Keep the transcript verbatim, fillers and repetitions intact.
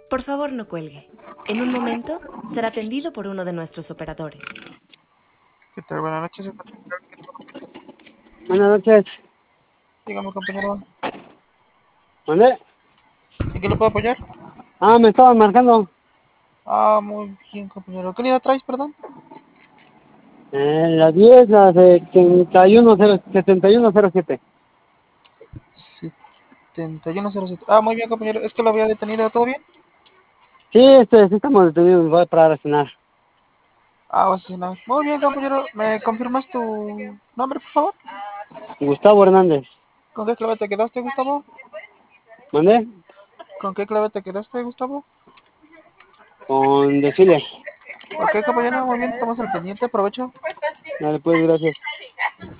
Por favor, no cuelgue. En un momento será atendido por uno de nuestros operadores. ¿Qué tal? Buenas noches. Buenas noches. Dígame, compañero. ¿Dónde? ¿En qué le puedo apoyar? Ah, me estaban marcando. Ah, muy bien, compañero. ¿Qué unidad traes, perdón? Eh, la diez, la setenta y uno cero siete. setenta y uno cero siete. Ah, muy bien, compañero. Es que lo había detenido. ¿Todo bien? Sí, este, sí estamos detenidos. Voy para cenar. Ah, sí, no. Muy bien, compañero. ¿Me confirmas tu nombre, por favor? Gustavo Hernández. ¿Con qué clave te quedaste, Gustavo? ¿Dónde? ¿Con qué clave te quedaste, Gustavo? Con desfile. Ok, compañero. Muy bien. Estamos al pendiente. Aprovecho. Dale, pues, gracias.